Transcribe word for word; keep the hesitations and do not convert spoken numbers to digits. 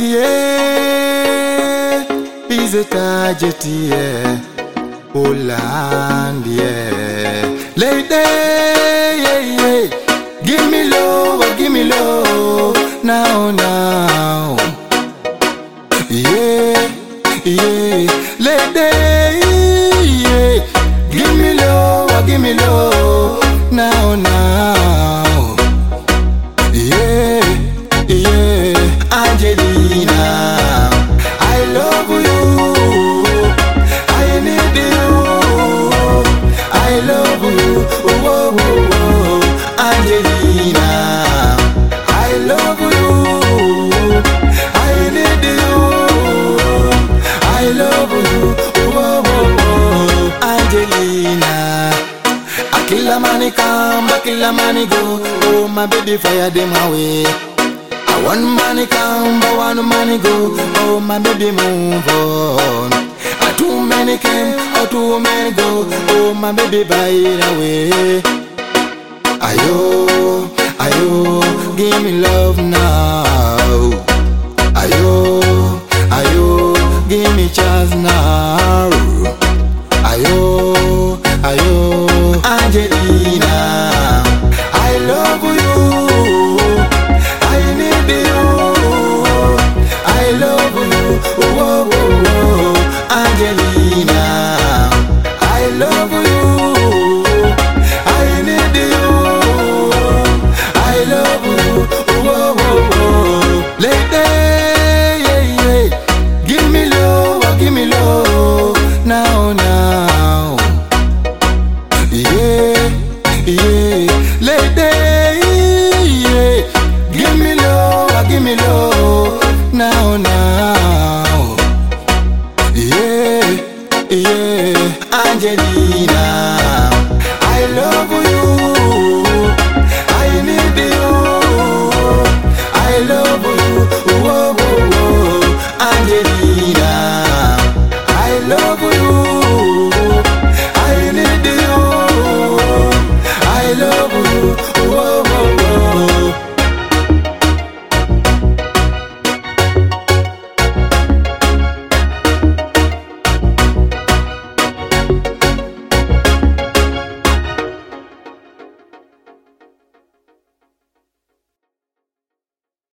yeah, target, yeah. Holland, yeah. Lady, yeah, yeah. Give me love, give me love. Now, now. Yeah, yeah. Lady, yeah. Give me love, give me love. Now, now. Yeah, yeah. Angelina, I love you. I need you. I love you. Oh, oh, oh, oh. Angelina, I love you. I need you. I love you. Oh, oh, oh, oh. Angelina, I kill a money come, I kill a money go. Oh, my baby, fire them away. One money come, but one money go. Oh, my baby, move on. A too many came, or too many go. Oh, my baby, buy it away. Ayo, ayo, give me love now.